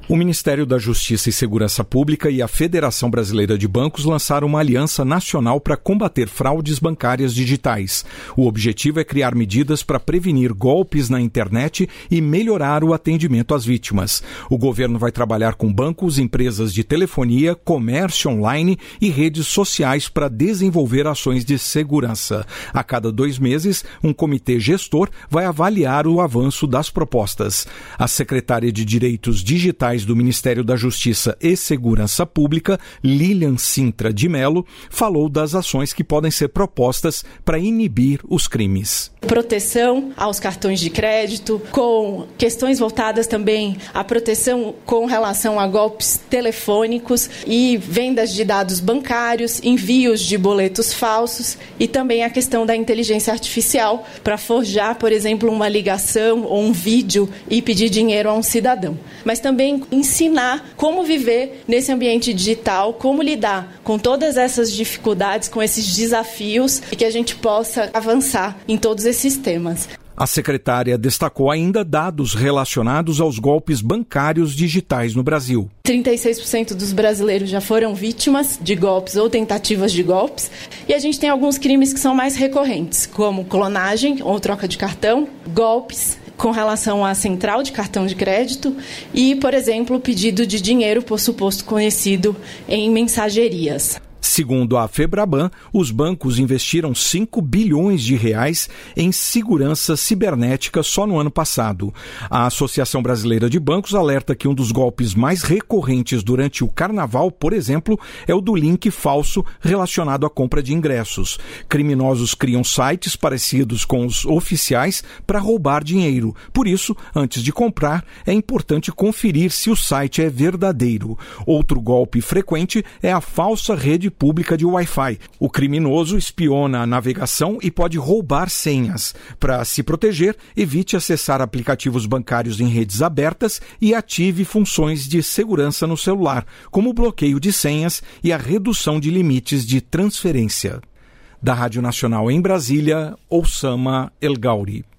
O Ministério da Justiça e Segurança Pública e a Federação Brasileira de Bancos lançaram uma aliança nacional para combater fraudes bancárias digitais. O objetivo é criar medidas para prevenir golpes na internet e melhorar o atendimento às vítimas. O governo vai trabalhar com bancos, empresas de telefonia, comércio online e redes sociais para desenvolver ações de segurança. A cada 2 meses, um comitê gestor vai avaliar o avanço das propostas. A secretária de Direitos Digitais do Ministério da Justiça e Segurança Pública, Lilian Sintra de Mello, falou das ações que podem ser propostas para inibir os crimes. Proteção aos cartões de crédito, com questões voltadas também à proteção com relação a golpes telefônicos e vendas de dados bancários, envios de boletos falsos e também a questão da inteligência artificial para forjar, por exemplo, uma ligação ou um vídeo e pedir dinheiro a um cidadão. Mas também ensinar como viver nesse ambiente digital, como lidar com todas essas dificuldades, com esses desafios e que a gente possa avançar em todos esses temas. A secretária destacou ainda dados relacionados aos golpes bancários digitais no Brasil. 36% dos brasileiros já foram vítimas de golpes ou tentativas de golpes. E a gente tem alguns crimes que são mais recorrentes, como clonagem ou troca de cartão, golpes com relação à central de cartão de crédito e, por exemplo, o pedido de dinheiro por suposto conhecido em mensagerias. Segundo a Febraban, os bancos investiram 5 bilhões de reais em segurança cibernética só no ano passado. A Associação Brasileira de Bancos alerta que um dos golpes mais recorrentes durante o carnaval, por exemplo, é o do link falso relacionado à compra de ingressos. Criminosos criam sites parecidos com os oficiais para roubar dinheiro. Por isso, antes de comprar, é importante conferir se o site é verdadeiro. Outro golpe frequente é a falsa rede pública de Wi-Fi. O criminoso espiona a navegação e pode roubar senhas. Para se proteger, evite acessar aplicativos bancários em redes abertas e ative funções de segurança no celular, como o bloqueio de senhas e a redução de limites de transferência. Da Rádio Nacional em Brasília, Oussama El Gauri.